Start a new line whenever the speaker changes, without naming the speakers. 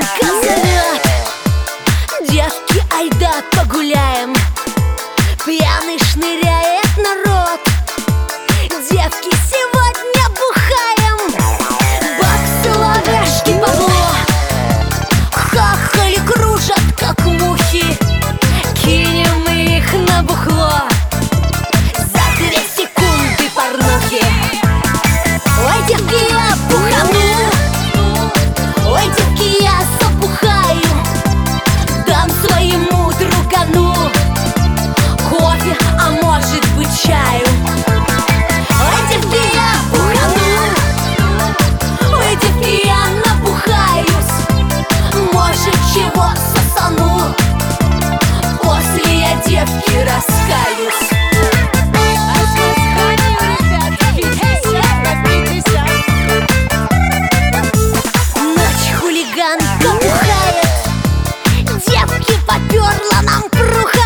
девчонка зовет. Девки, айда погуляем. Пьяный шныряет народ. Девки, сегодня бухаем. Баксы, лавешки, бабло. Хахали кружат, как мухи. Кинем их на бухло. За 2 секунды порнухи. Ой, девки, я бухану. Ой, девки, я забухаю. Дам своему другану кофе, а может быть чаю. Ой, девки, я бухану. Ой, девки, я набухаюсь. Может, чего сосану. После я девки раскаюсь. Ночь хулиганка бухает. Девки, поперла нам пруха.